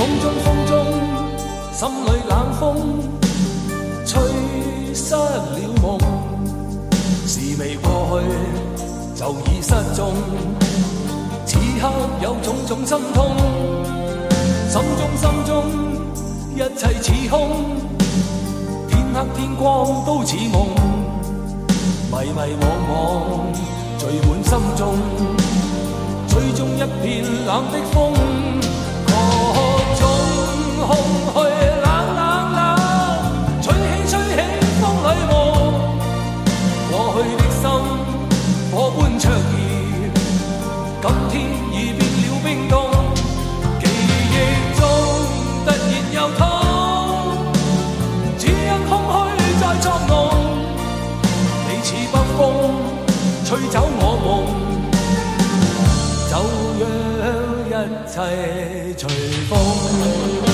風中，心裏冷風吹失了夢，事未過去就已失蹤，此刻有種種心痛，心中一切似空，天黑天光都似夢，迷惘聚滿心中，最終一片冷的風，各種空虛冷，吹起風裏夢，過去的心火般灼熱，今天已變了冰凍，記憶中突然又痛，只因空虛在作弄，你似北風吹走我夢，就讓一切隨風。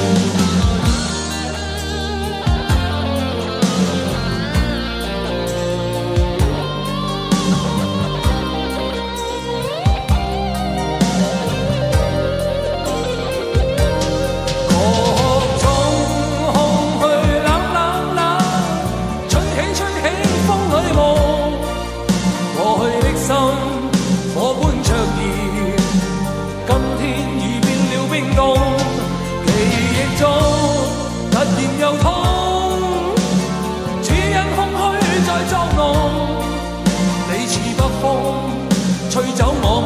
吹走我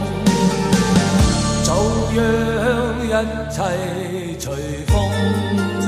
夢，就讓一切隨風。